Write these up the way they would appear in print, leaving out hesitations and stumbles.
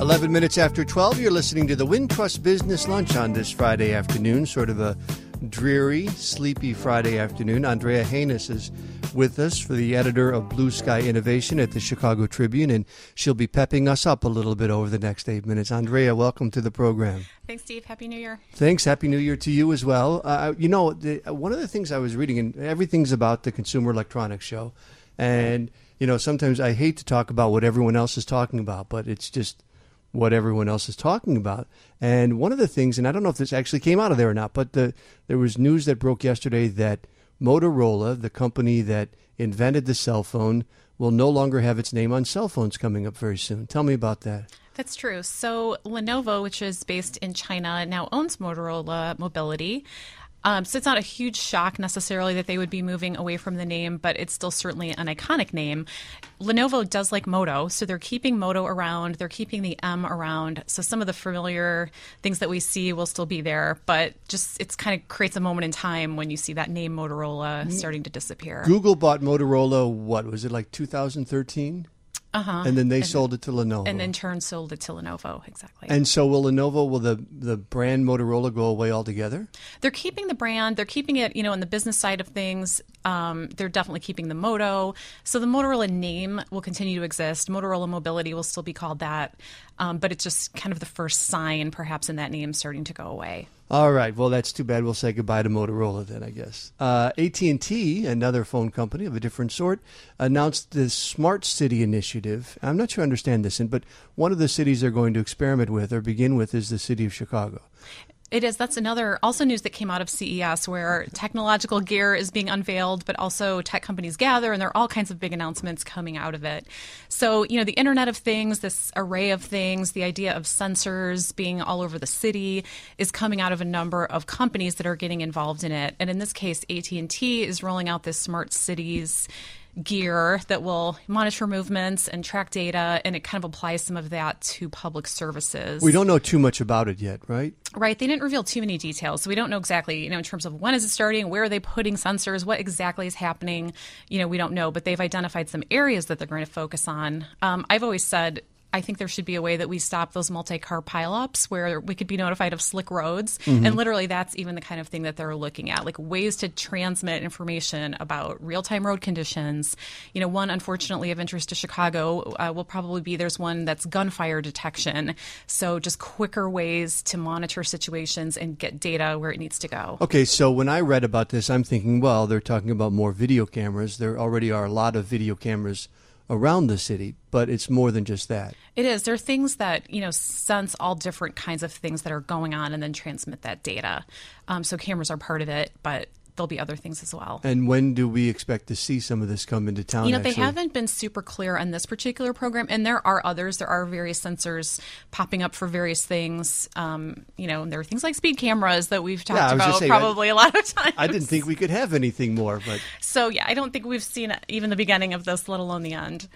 11 minutes after 12, you're listening to the Wintrust Business Lunch on this Friday afternoon, sort of a dreary, sleepy Friday afternoon. Andrea Haynes is with us, for the editor of Blue Sky Innovation at the Chicago Tribune, and she'll be pepping us up a little bit over the next 8 minutes. Andrea, welcome to the program. Thanks, Steve. Happy New Year. Thanks. Happy New Year to you as well. One of the things I was reading, and everything's about the Consumer Electronics Show, and sometimes I hate to talk about what everyone else is talking about, but it's just what everyone else is talking about. And one of the things, and I don't know if this actually came out of there or not, but there was news that broke yesterday that Motorola, the company that invented the cell phone, will no longer have its name on cell phones coming up very soon. Tell me about that. That's true. So Lenovo, which is based in China, now owns Motorola Mobility. So it's not a huge shock necessarily that they would be moving away from the name, but it's still certainly an iconic name. Lenovo does like Moto, so they're keeping Moto around. They're keeping the M around. So some of the familiar things that we see will still be there, but just it's kind of creates a moment in time when you see that name Motorola starting to disappear. Google bought Motorola, what was it, like 2013? And then they sold it to Lenovo. And then sold it to Lenovo, exactly. And so will the brand Motorola go away altogether? They're keeping the brand. They're keeping it, in the business side of things. They're definitely keeping the Moto. So the Motorola name will continue to exist. Motorola Mobility will still be called that. But it's just kind of the first sign, perhaps, in that name starting to go away. All right. Well, that's too bad. We'll say goodbye to Motorola then, I guess. AT&T, another phone company of a different sort, announced the Smart City Initiative. I'm not sure I understand this, but one of the cities they're going to experiment with or begin with is the city of Chicago. It is. That's another also news that came out of CES, where technological gear is being unveiled, but also tech companies gather, and there are all kinds of big announcements coming out of it. So, the Internet of Things, this array of things, the idea of sensors being all over the city is coming out of a number of companies that are getting involved in it. And in this case, AT&T is rolling out this smart cities gear that will monitor movements and track data, and it kind of applies some of that to public services. We don't know too much about it yet, right? Right. They didn't reveal too many details, so we don't know exactly, in terms of when is it starting, where are they putting sensors, what exactly is happening, we don't know, but they've identified some areas that they're going to focus on. I've always said I think there should be a way that we stop those multi-car pileups where we could be notified of slick roads. Mm-hmm. And literally that's even the kind of thing that they're looking at, like ways to transmit information about real-time road conditions. One, unfortunately, of interest to Chicago will probably be there's one that's gunfire detection. So just quicker ways to monitor situations and get data where it needs to go. Okay, so when I read about this, I'm thinking, well, they're talking about more video cameras. There already are a lot of video cameras around the city, but it's more than just that. It is. There are things that, sense all different kinds of things that are going on and then transmit that data. So cameras are part of it, but there'll be other things as well. And when do we expect to see some of this come into town? They haven't been super clear on this particular program, and there are others. There are various sensors popping up for various things. And there are things like speed cameras that we've talked about probably a lot of times. I didn't think we could have anything more. But So, I don't think we've seen even the beginning of this, let alone the end.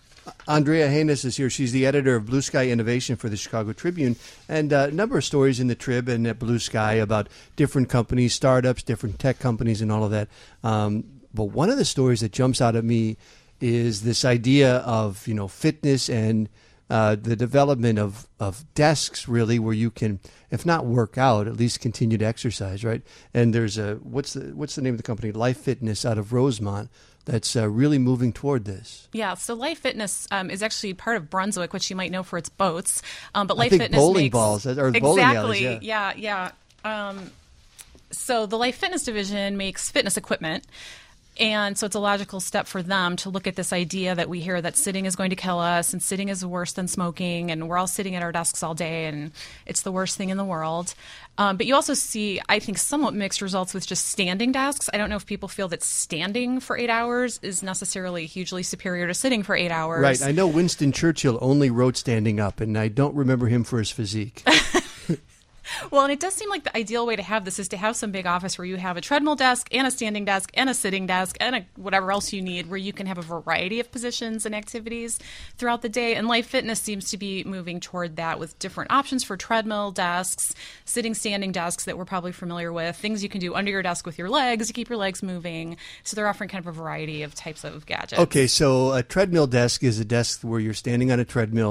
Andrea Haynes is here. She's the editor of Blue Sky Innovation for the Chicago Tribune, and a number of stories in the Trib and at Blue Sky about different companies, startups, different tech companies, and all of that. But one of the stories that jumps out at me is this idea of fitness and the development of desks, really, where you can, if not work out, at least continue to exercise, right? And there's what's the name of the company? Life Fitness out of Rosemont. That's really moving toward this. Yeah, so Life Fitness is actually part of Brunswick, which you might know for its boats. But Life I think Fitness bowling makes balls or exactly, bowling alleys. Yeah. So the Life Fitness division makes fitness equipment. And so it's a logical step for them to look at this idea that we hear that sitting is going to kill us and sitting is worse than smoking and we're all sitting at our desks all day and it's the worst thing in the world. But you also see, I think, somewhat mixed results with just standing desks. I don't know if people feel that standing for 8 hours is necessarily hugely superior to sitting for 8 hours. Right. I know Winston Churchill only wrote standing up, and I don't remember him for his physique. Well, and it does seem like the ideal way to have this is to have some big office where you have a treadmill desk and a standing desk and a sitting desk and whatever else you need, where you can have a variety of positions and activities throughout the day. And Life Fitness seems to be moving toward that with different options for treadmill desks, sitting, standing desks that we're probably familiar with, things you can do under your desk with your legs to keep your legs moving. So they're offering kind of a variety of types of gadgets. Okay, so a treadmill desk is a desk where you're standing on a treadmill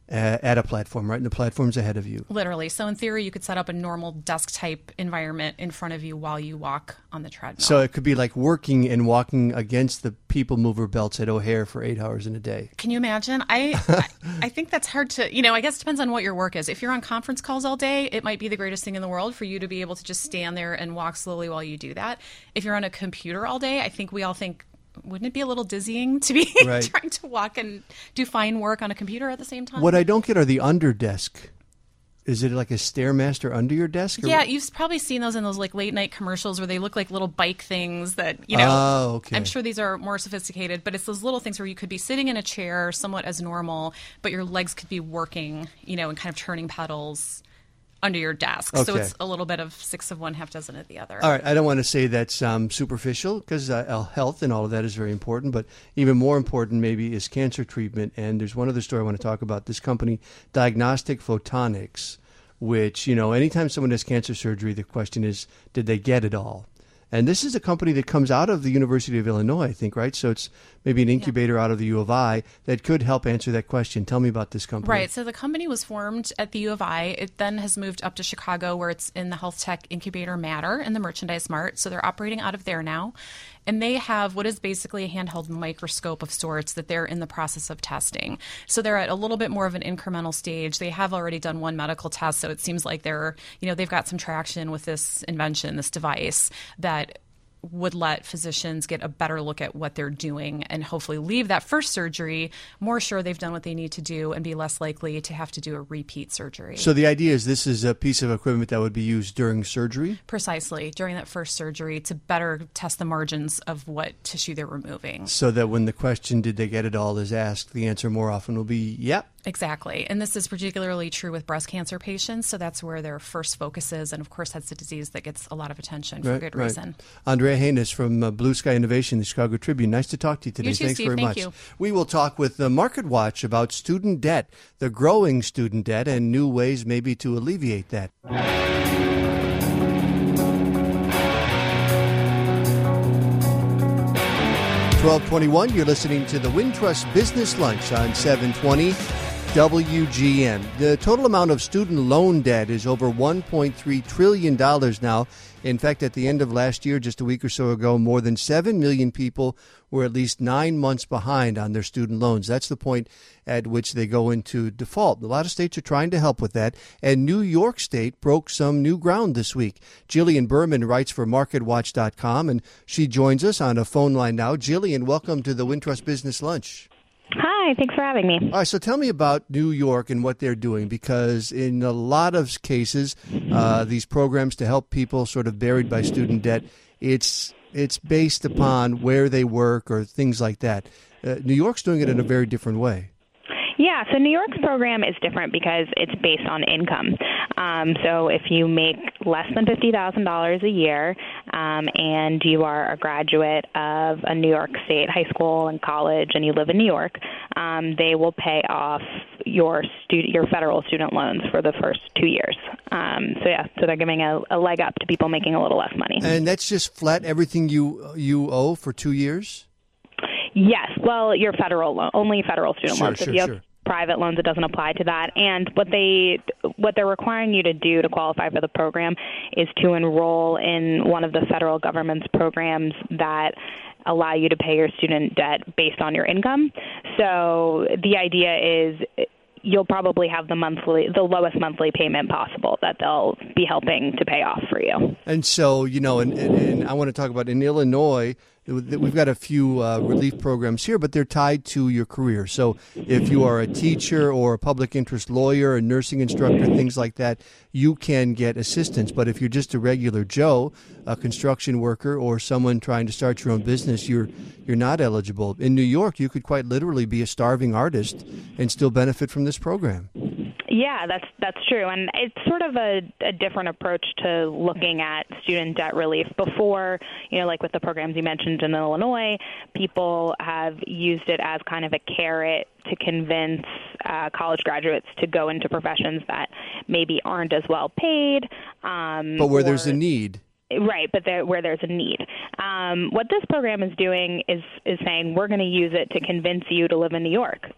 at a platform, right? And the platform's ahead of you. Literally. So in theory, you could set up a normal desk-type environment in front of you while you walk on the treadmill. So it could be like working and walking against the people mover belts at O'Hare for 8 hours in a day. Can you imagine? I think that's hard to, I guess it depends on what your work is. If you're on conference calls all day, it might be the greatest thing in the world for you to be able to just stand there and walk slowly while you do that. If you're on a computer all day, I think we all think, wouldn't it be a little dizzying to be trying to walk and do fine work on a computer at the same time? What I don't get are the under desk. Is it like a Stairmaster under your desk? Yeah, you've probably seen those in those like late night commercials where they look like little bike things that, Oh, okay. I'm sure these are more sophisticated, but it's those little things where you could be sitting in a chair somewhat as normal, but your legs could be working, and kind of turning pedals under your desk. Okay. So it's a little bit of 6 of one, half dozen of the other. All right. I don't want to say that's superficial because health and all of that is very important. But even more important maybe is cancer treatment. And there's one other story I want to talk about. This company, Diagnostic Photonics, which, anytime someone has cancer surgery, the question is, did they get it all? And this is a company that comes out of the University of Illinois, I think, right? So it's maybe an incubator out of the U of I that could help answer that question. Tell me about this company. Right. So the company was formed at the U of I. It then has moved up to Chicago, where it's in the health tech incubator Matter in the Merchandise Mart. So they're operating out of there now. And they have what is basically a handheld microscope of sorts that they're in the process of testing. So they're at a little bit more of an incremental stage. They have already done one medical test, so it seems like they've got some traction with this invention, this device that would let physicians get a better look at what they're doing and hopefully leave that first surgery more sure they've done what they need to do and be less likely to have to do a repeat surgery. So the idea is this is a piece of equipment that would be used during surgery? Precisely, during that first surgery to better test the margins of what tissue they're removing. So that when the question, did they get it all, is asked, the answer more often will be, yep. Exactly. And this is particularly true with breast cancer patients. So that's where their first focus is. And of course, that's a disease that gets a lot of attention for good reason. Andrea Haynes from Blue Sky Innovation, the Chicago Tribune. Nice to talk to you today. You too, Thanks Steve. very much. Thank you. We will talk with Market Watch about student debt, the growing student debt, and new ways maybe to alleviate that. 12:21, you're listening to the Wintrust Business Lunch on 720 WGN. The total amount of student loan debt is over $1.3 trillion now. In fact, at the end of last year, just a week or so ago, more than 7 million people were at least 9 months behind on their student loans. That's the point at which they go into default. A lot of states are trying to help with that, and New York State broke some new ground this week. Jillian Berman writes for MarketWatch.com, and she joins us on a phone line now. Jillian, welcome to the Wintrust Business Lunch. Hi, thanks for having me. All right, so tell me about New York and what they're doing, because in a lot of cases, these programs to help people sort of buried by student debt, it's based upon where they work or things like that. New York's doing it in a very different way. Yeah, so New York's program is different because it's based on income. So if you make less than $50,000 a year and you are a graduate of a New York State high school and college and you live in New York, they will pay off your federal student loans for the first 2 years. So they're giving a leg up to people making a little less money. And that's just flat everything you owe for 2 years? Yes. Well, your federal loan, only federal student loans. Sure, if you have private loans, it doesn't apply to that. And what they're requiring you to do to qualify for the program is to enroll in one of the federal government's programs that allow you to pay your student debt based on your income. So the idea is you'll probably have the lowest monthly payment possible that they'll be helping to pay off for you. And so, and I want to talk about in Illinois, we've got a few relief programs here, but they're tied to your career. So if you are a teacher or a public interest lawyer, a nursing instructor, things like that, you can get assistance. But if you're just a regular Joe, a construction worker, or someone trying to start your own business, you're not eligible. In New York, you could quite literally be a starving artist and still benefit from this program. Yeah, that's true. And it's sort of a different approach to looking at student debt relief. Before, like with the programs you mentioned in Illinois, people have used it as kind of a carrot to convince college graduates to go into professions that maybe aren't as well paid. But where there's a need. Right, but where there's a need. What this program is doing is saying we're going to use it to convince you to live in New York.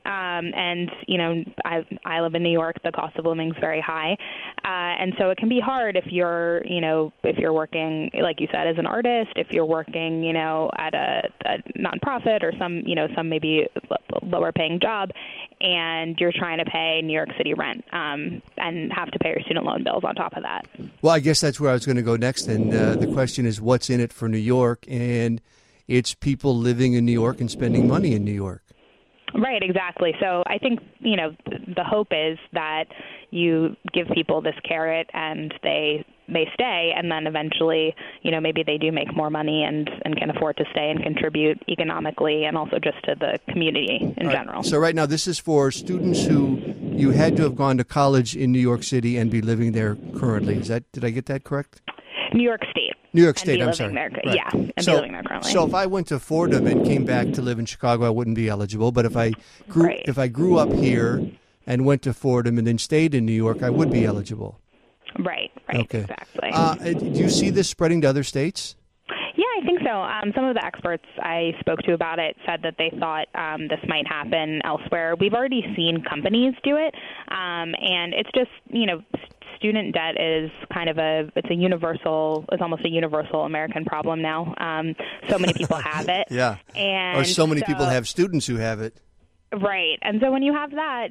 And, I live in New York. The cost of living is very high. And so it can be hard if you're working, like you said, as an artist, if you're working, at a nonprofit or some maybe lower paying job, and you're trying to pay New York City rent and have to pay your student loan bills on top of that. Well, I guess that's where I was going to go next. And the question is, what's in it for New York? And it's people living in New York and spending money in New York. Right, exactly. So I think, the hope is that you give people this carrot and they stay, and then eventually, maybe they do make more money and can afford to stay and contribute economically and also just to the community in general. So right now, this is for students who you had to have gone to college in New York City and be living there currently. Did I get that correct? New York State. New York State, I'm sorry. There, right. Yeah, and be living there currently. So if I went to Fordham and came back to live in Chicago, I wouldn't be eligible. But if I grew up here and went to Fordham and then stayed in New York, I would be eligible. Right, okay. Exactly. Do you see this spreading to other states? Yeah, I think so. Some of the experts I spoke to about it said that they thought this might happen elsewhere. We've already seen companies do it, and it's just, student debt is kind of it's almost a universal American problem now. So many people have it. Yeah. And or so many people have students who have it. Right. And so when you have that,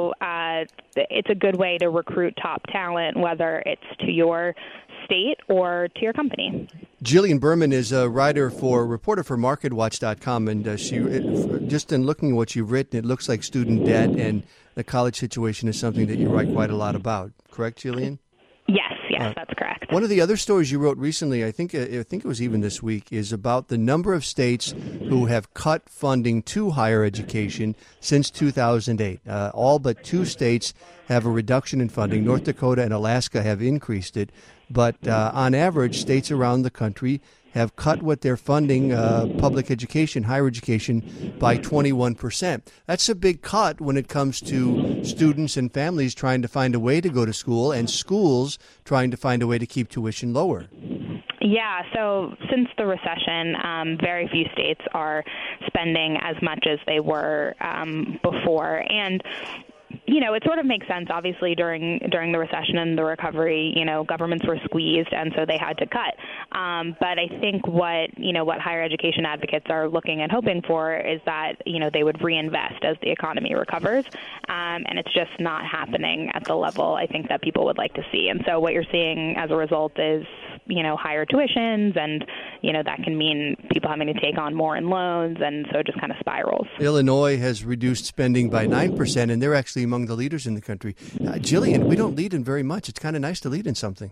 it's a good way to recruit top talent, whether it's to your state or to your company. Jillian Berman is a reporter for MarketWatch.com, and she, just in looking at what you've written, it looks like student debt and the college situation is something that you write quite a lot about. Correct, Jillian? Yes, that's correct. One of the other stories you wrote recently, I think it was even this week, is about the number of states who have cut funding to higher education since 2008. All but 2 states have a reduction in funding. North Dakota and Alaska have increased it. But on average, states around the country have cut what they're funding public education, higher education, by 21%. That's a big cut when it comes to students and families trying to find a way to go to school and schools trying to find a way to keep tuition lower. Yeah, so since the recession, very few states are spending as much as they were before. And it sort of makes sense. Obviously, during the recession and the recovery, governments were squeezed, and so they had to cut. But I think what higher education advocates are looking and hoping for is that they would reinvest as the economy recovers, and it's just not happening at the level I think that people would like to see. And so what you're seeing as a result is higher tuitions, and that can mean people having to take on more in loans, and so it just kind of spirals. Illinois has reduced spending by 9%, and they're actually among the leaders in the country. Jillian, we don't lead in very much. It's kind of nice to lead in something.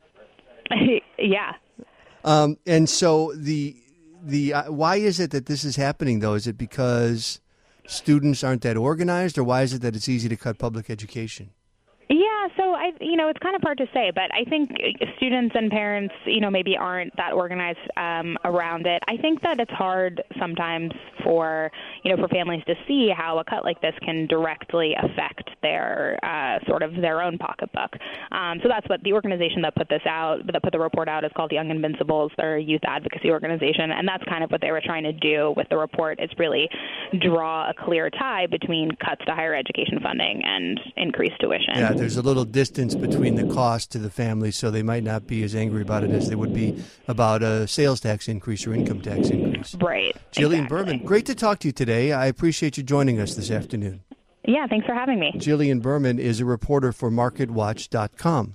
Yeah. And so the why is it that this is happening, though? Is it because students aren't that organized, or why is it that it's easy to cut public education? Yeah, so it's kind of hard to say, but I think students and parents, maybe aren't that organized around it. I think that it's hard sometimes for families to see how a cut like this can directly affect their sort of their own pocketbook. So that's what the organization that put the report out is called the Young Invincibles. They're a youth advocacy organization, and that's kind of what they were trying to do with the report, is really draw a clear tie between cuts to higher education funding and increased tuition. Yeah, there's a little distance between the cost to the family, so they might not be as angry about it as they would be about a sales tax increase or income tax increase. Right. Jillian exactly. Berman, great to talk to you today. I appreciate you joining us this afternoon. Yeah, thanks for having me. Jillian Berman is a reporter for MarketWatch.com.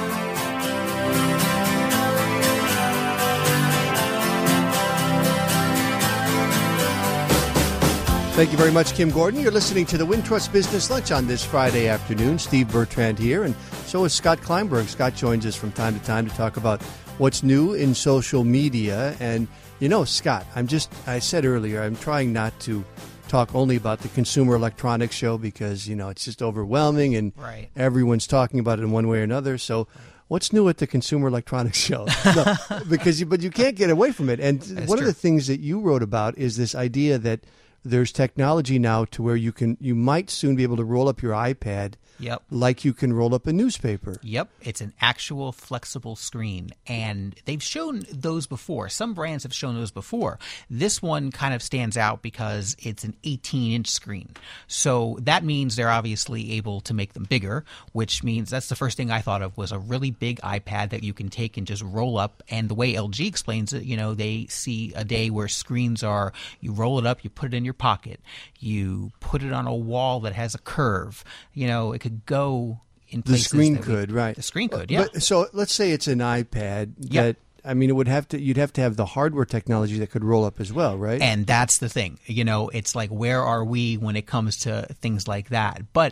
Thank you very much, Kim Gordon. You're listening to the Wintrust Business Lunch on this Friday afternoon. Steve Bertrand here, and so is Scott Kleinberg. Scott joins us from time to time to talk about what's new in social media. And, Scott, I said earlier, I'm trying not to talk only about the Consumer Electronics Show because, it's just overwhelming and everyone's talking about it in one way or another. So what's new at the Consumer Electronics Show? But you can't get away from it. And one of the things that you wrote about is this idea that there's technology now to where you might soon be able to roll up your iPad Yep. like you can roll up a newspaper. Yep. It's an actual flexible screen. And they've shown those before. Some brands have shown those before. This one kind of stands out because it's an 18-inch screen. So that means they're obviously able to make them bigger, which means that's the first thing I thought of was a really big iPad that you can take and just roll up. And the way LG explains it, they see a day where screens are, you roll it up, you put it in your pocket, you put it on a wall that has a curve. It could go in places. The screen could, right. The screen could, yeah. But, so let's say it's an iPad that, you'd have to have the hardware technology that could roll up as well, right? And that's the thing. It's like, where are we when it comes to things like that? But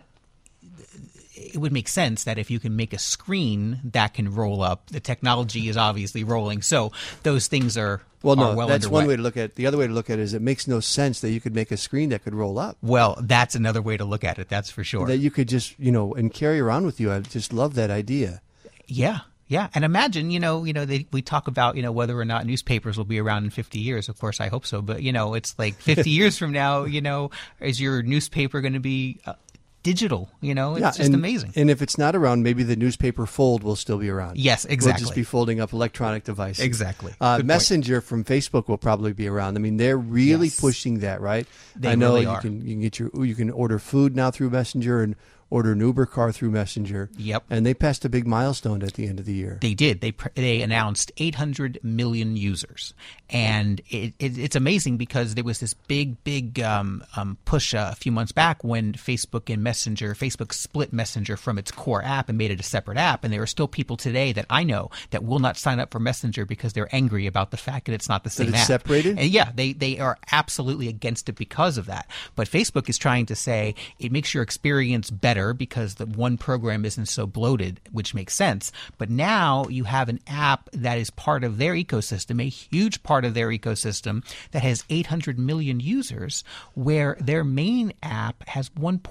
it would make sense that if you can make a screen that can roll up, the technology is obviously rolling. So those things are well underway. That's one way to look at it. The other way to look at it is it makes no sense that you could make a screen that could roll up. Well, that's another way to look at it. That's for sure. That you could just, and carry around with you. I just love that idea. Yeah. Yeah, and imagine, we talk about, whether or not newspapers will be around in 50 years. Of course, I hope so. But, it's like 50 years from now, is your newspaper going to be digital? It's just amazing. And if it's not around, maybe the newspaper fold will still be around. Yes, exactly. We'll just be folding up electronic devices. Exactly. Messenger from Facebook will probably be around. I mean, they're really pushing that, right? They really are. You can order food now through Messenger and order an Uber car through Messenger. Yep. And they passed a big milestone at the end of the year. They did. They announced 800 million users. And it's amazing because there was this big push a few months back when Facebook split Messenger from its core app and made it a separate app. And there are still people today that I know that will not sign up for Messenger because they're angry about the fact that it's not the same app. That it's app. separated? And yeah, they are absolutely against it because of that. But Facebook is trying to say it makes your experience better because the one program isn't so bloated, which makes sense. But now you have an app that is part of their ecosystem, a huge part of their ecosystem that has 800 million users, where their main app has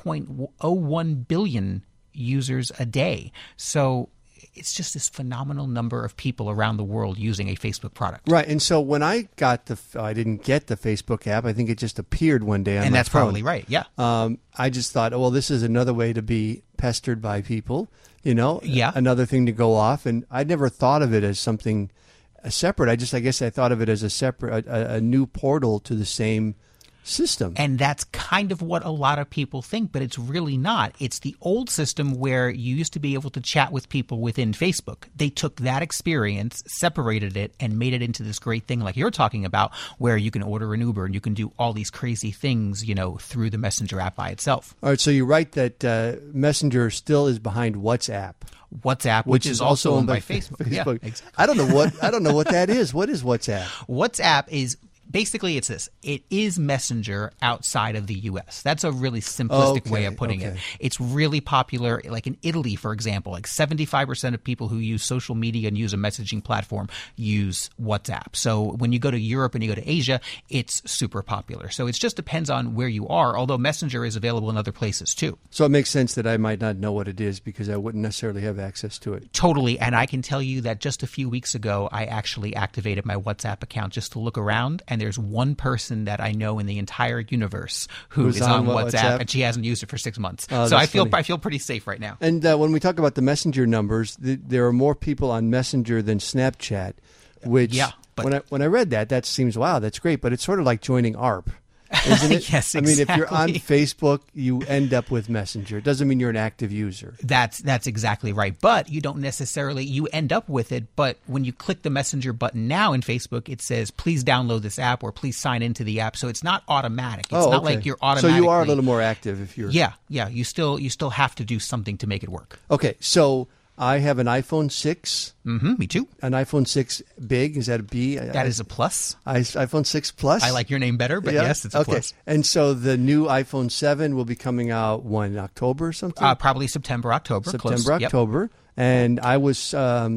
1.01 billion users a day. So it's just this phenomenal number of people around the world using a Facebook product. Right. And so when I didn't get the Facebook app. I think it just appeared one day on my phone. And that's probably right. Yeah. I just thought, well, this is another way to be pestered by people, Yeah. Another thing to go off. And I never thought of it as something separate. I guess I thought of it as a new portal to the same system. And that's kind of what a lot of people think, but it's really not. It's the old system where you used to be able to chat with people within Facebook. They took that experience, separated it, and made it into this great thing like you're talking about, where you can order an Uber and you can do all these crazy things, through the Messenger app by itself. All right, so you're right that Messenger still is behind WhatsApp. WhatsApp, which is also owned by Facebook. Yeah, exactly. I don't know what that is. What is WhatsApp? WhatsApp is basically, it's this. It is Messenger outside of the U.S. That's a really simplistic way of putting it. It's really popular. Like in Italy, for example, like 75% of people who use social media and use a messaging platform use WhatsApp. So when you go to Europe and you go to Asia, it's super popular. So it just depends on where you are, although Messenger is available in other places too. So it makes sense that I might not know what it is because I wouldn't necessarily have access to it. Totally. And I can tell you that just a few weeks ago, I actually activated my WhatsApp account just to look around, and there's one person that I know in the entire universe who's on WhatsApp, and she hasn't used it for 6 months. So I feel pretty safe right now. And when we talk about the Messenger numbers, there are more people on Messenger than Snapchat. Which when I read that seems wow, that's great, but it's sort of like joining ARP. Isn't it? Yes, exactly. I mean, if you're on Facebook, you end up with Messenger. It doesn't mean you're an active user. That's exactly right. But you don't necessarily, you end up with it. But when you click the Messenger button now in Facebook, it says, please download this app or please sign into the app. So it's not automatic. It's not like you're automatically. So you are a little more active if you're. Yeah. You still have to do something to make it work. Okay. So I have an iPhone 6. Me too. An iPhone 6 big. Is that a B? That is a plus. iPhone 6 Plus. I like your name better, but yes, it's a plus. And so the new iPhone 7 will be coming out when, October or something? Probably September, October. October. Yep. And I was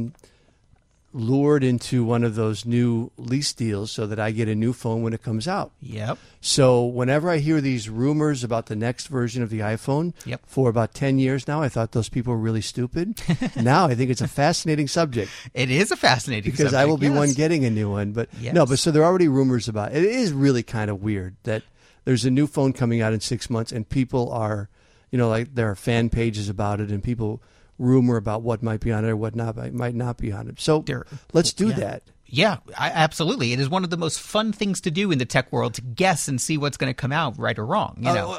lured into one of those new lease deals so that I get a new phone when it comes out. Yep. So whenever I hear these rumors about the next version of the iPhone, for about 10 years now, I thought those people were really stupid. Now I think it's a fascinating subject. It is a fascinating subject. Because I will be one getting a new one. But no, but so there are already rumors about it. It is really kind of weird that there's a new phone coming out in 6 months, and people are, like there are fan pages about it, and people rumor about what might be on it or what might not be on it. So let's do that. Yeah, absolutely. It is one of the most fun things to do in the tech world, to guess and see what's going to come out, right or wrong.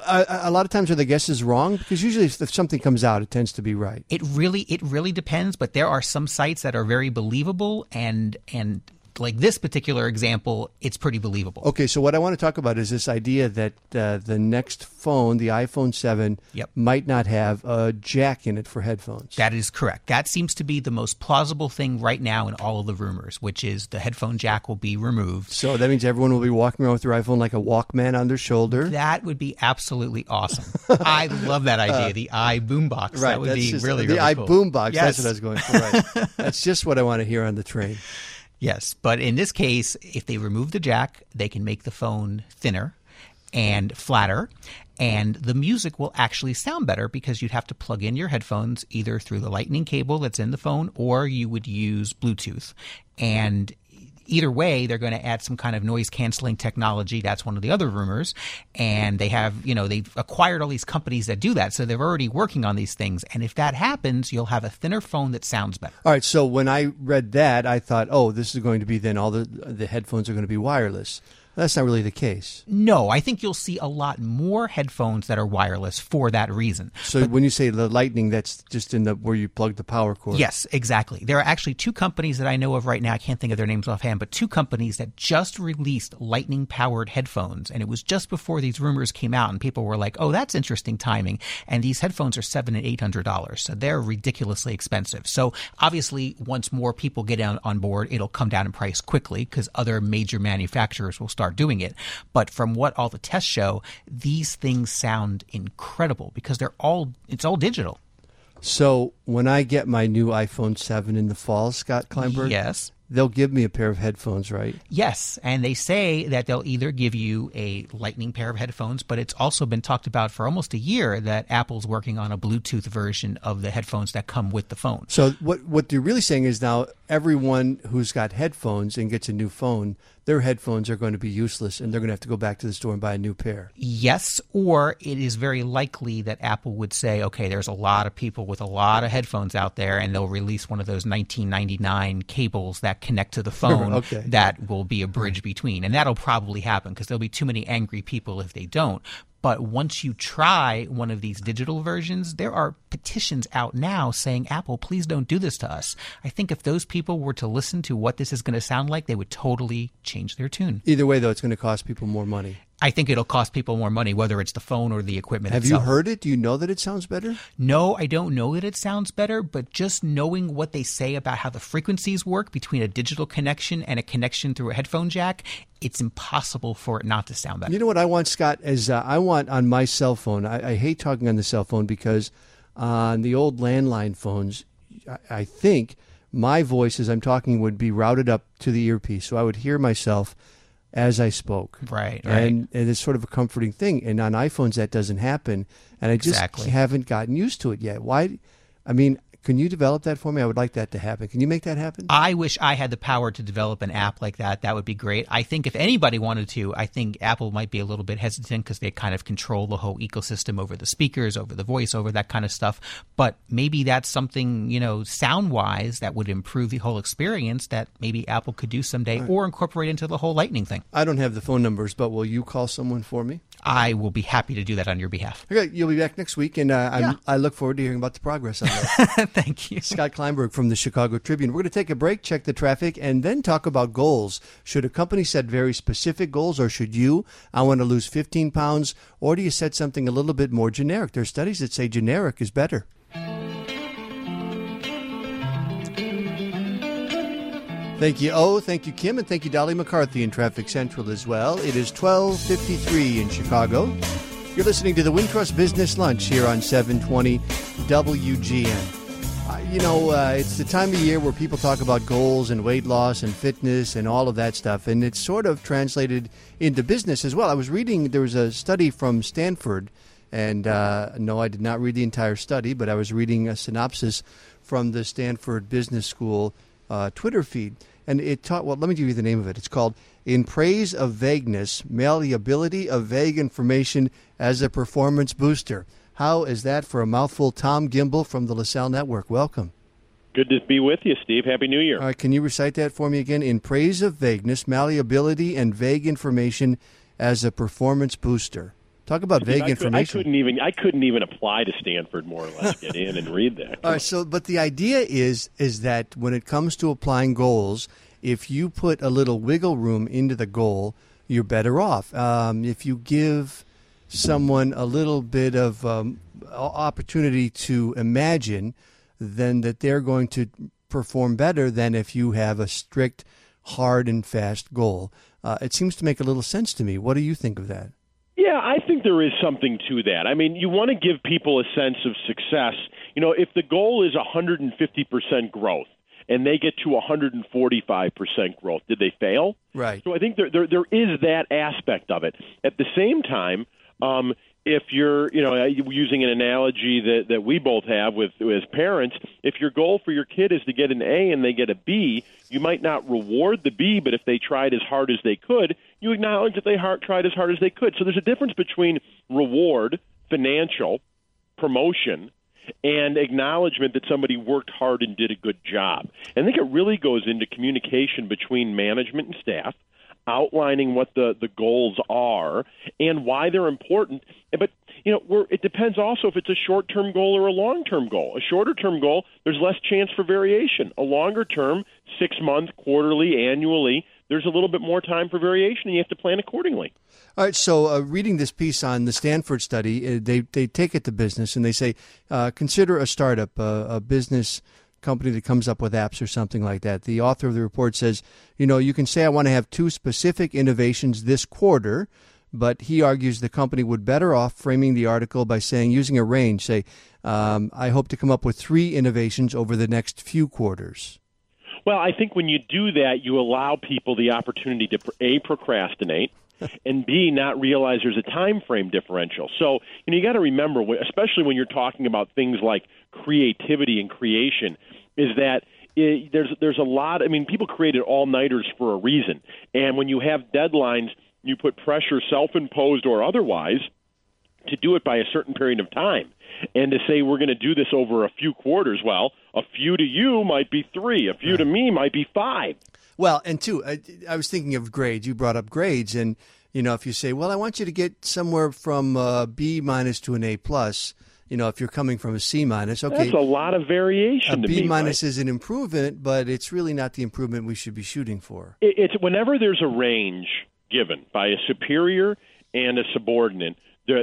A lot of times are the guesses wrong? Because usually if something comes out, it tends to be right. It really depends, but there are some sites that are very believable, and like this particular example, it's pretty believable. Okay, so what I want to talk about is this idea that the next phone, the iPhone 7, might not have a jack in it for headphones. That is correct. That seems to be the most plausible thing right now in all of the rumors, which is the headphone jack will be removed. So that means everyone will be walking around with their iPhone like a Walkman on their shoulder? That would be absolutely awesome. I love that idea, the iBoombox. Right, that would be really cool. The iBoombox, yes. That's what I was going for. Right. That's just what I want to hear on the train. Yes, but in this case, if they remove the jack, they can make the phone thinner and flatter, and the music will actually sound better because you'd have to plug in your headphones either through the lightning cable that's in the phone, or you would use Bluetooth. And either way, they're going to add some kind of noise-canceling technology. That's one of the other rumors. And they have, they've acquired all these companies that do that, so they're already working on these things. And if that happens, you'll have a thinner phone that sounds better. All right, so when I read that, I thought, this is going to be then all the headphones are going to be wireless. That's not really the case. No, I think you'll see a lot more headphones that are wireless for that reason. So when you say the Lightning, that's just in where you plug the power cord. Yes, exactly. There are actually two companies that I know of right now. I can't think of their names offhand, but two companies that just released Lightning-powered headphones. And it was just before these rumors came out, and people were like, oh, that's interesting timing. And these headphones are $700 and $800, so they're ridiculously expensive. So obviously, once more people get on board, it'll come down in price quickly because other major manufacturers will start doing it. But from what all the tests show, these things sound incredible because it's all digital. So when I get my new iPhone 7 in the fall, Scott Kleinberg, yes, they'll give me a pair of headphones, right? Yes, and they say that they'll either give you a Lightning pair of headphones, but it's also been talked about for almost a year that Apple's working on a Bluetooth version of the headphones that come with the phone. So what you're really saying is now everyone who's got headphones and gets a new phone, their headphones are going to be useless and they're going to have to go back to the store and buy a new pair. Yes, or it is very likely that Apple would say, okay, there's a lot of people with a lot of headphones out there, and they'll release one of those $19.99 cables that connect to the phone that will be a bridge between. And that'll probably happen because there'll be too many angry people if they don't. But once you try one of these digital versions, there are petitions out now saying, Apple, please don't do this to us. I think if those people were to listen to what this is going to sound like, they would totally change their tune. Either way, though, it's going to cost people more money. I think it'll cost people more money, whether it's the phone or the equipment itself. Have you heard it? Do you know that it sounds better? No, I don't know that it sounds better, but just knowing what they say about how the frequencies work between a digital connection and a connection through a headphone jack, it's impossible for it not to sound better. You know what I want, Scott, is I want on my cell phone, I hate talking on the cell phone because on the old landline phones, I think my voice as I'm talking would be routed up to the earpiece, so I would hear myself as I spoke. Right. And it's sort of a comforting thing. And on iPhones, that doesn't happen. And I just haven't gotten used to it yet. Why? I mean, can you develop that for me? I would like that to happen. Can you make that happen? I wish I had the power to develop an app like that. That would be great. I think if anybody wanted to, I think Apple might be a little bit hesitant because they kind of control the whole ecosystem over the speakers, over the voice, over that kind of stuff. But maybe that's something, sound-wise that would improve the whole experience that maybe Apple could do someday or incorporate into the whole Lightning thing. I don't have the phone numbers, but will you call someone for me? I will be happy to do that on your behalf. Okay, you'll be back next week, and I look forward to hearing about the progress on that. Thank you. Scott Kleinberg from the Chicago Tribune. We're going to take a break, check the traffic, and then talk about goals. Should a company set very specific goals, or should you? I want to lose 15 pounds, or do you set something a little bit more generic? There are studies that say generic is better. Thank you, thank you, Kim, and thank you, Dolly McCarthy in Traffic Central as well. It is 12:53 in Chicago. You're listening to the Wintrust Business Lunch here on 720 WGN. It's the time of year where people talk about goals and weight loss and fitness and all of that stuff, and it's sort of translated into business as well. I was reading, there was a study from Stanford, and no, I did not read the entire study, but I was reading a synopsis from the Stanford Business School Twitter feed. and it taught. Well, let me give you the name of it. It's called "In Praise of Vagueness: Malleability of Vague Information as a Performance Booster." How is that for a mouthful? Tom Gimbel from the LaSalle Network. Welcome. Good to be with you, Steve. Happy New Year. All right, can you recite that for me again? In praise of vagueness, malleability, and vague information as a performance booster. Talk about vague information. I couldn't even apply to Stanford, more or less, get in and read that. All right, so but the idea is that when it comes to applying goals, if you put a little wiggle room into the goal, you're better off. If you give someone a little bit of opportunity to imagine, then that they're going to perform better than if you have a strict, hard and fast goal. It seems to make a little sense to me. What do you think of that? Yeah, I think there is something to that. I mean, you want to give people a sense of success. You know, if the goal is 150% growth and they get to 145% growth, did they fail? Right. So I think there is that aspect of it. At the same time, if you're, using an analogy that we both have with as parents, if your goal for your kid is to get an A and they get a B, you might not reward the B, but if they tried as hard as they could, you acknowledge that they tried as hard as they could. So there's a difference between reward, financial, promotion, and acknowledgement that somebody worked hard and did a good job. And I think it really goes into communication between management and staff, outlining what the goals are and why they're important. But, it depends also if it's a short-term goal or a long-term goal. A shorter-term goal, there's less chance for variation. A longer-term, 6-month, quarterly, annually, there's a little bit more time for variation, and you have to plan accordingly. All right, so reading this piece on the Stanford study, they take it to business, and they say, consider a startup, a business company that comes up with apps or something like that. The author of the report says, you can say I want to have 2 specific innovations this quarter, but he argues the company would better off framing the article by saying, using a range, say, I hope to come up with 3 innovations over the next few quarters. Well, I think when you do that, you allow people the opportunity to, A, procrastinate, and B, not realize there's a time frame differential. So, you got to remember, especially when you're talking about things like creativity and creation, is that there's a lot. I mean, people created all-nighters for a reason. And when you have deadlines, you put pressure, self-imposed or otherwise, to do it by a certain period of time. And to say we're going to do this over a few quarters, well, a few to you might be 3. A few to me might be 5. Well, and 2, I was thinking of grades. You brought up grades. And, if you say, well, I want you to get somewhere from B- to an A+, if you're coming from a C-, okay. That's a lot of variation to me. A B- is an improvement, but it's really not the improvement we should be shooting for. It's whenever there's a range given by a superior and a subordinate,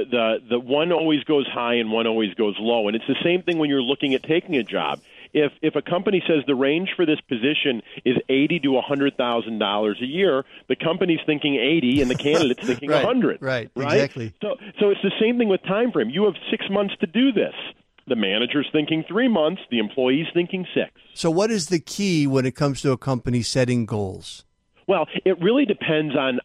the one always goes high and one always goes low. And it's the same thing when you're looking at taking a job. If a company says the range for this position is $80,000 to $100,000 a year, the company's thinking 80 and the candidate's thinking 100. Right, exactly. So it's the same thing with time frame. You have 6 months to do this. The manager's thinking 3 months. The employee's thinking 6. So what is the key when it comes to a company setting goals? Well, it really depends on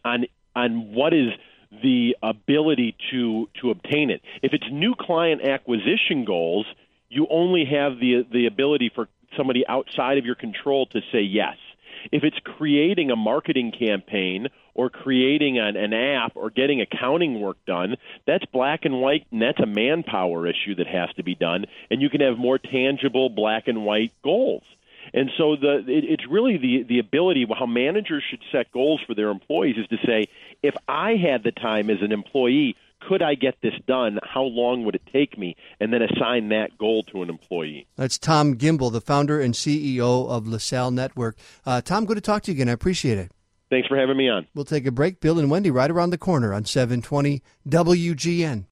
what is the ability to obtain it. If it's new client acquisition goals, you only have the ability for somebody outside of your control to say yes. If it's creating a marketing campaign or creating an app or getting accounting work done, that's black and white, and that's a manpower issue that has to be done, and you can have more tangible black and white goals. And so it's really the ability, how managers should set goals for their employees is to say, if I had the time as an employee, could I get this done? How long would it take me? And then assign that goal to an employee. That's Tom Gimbel, the founder and CEO of LaSalle Network. Tom, good to talk to you again. I appreciate it. Thanks for having me on. We'll take a break. Bill and Wendy right around the corner on 720 WGN.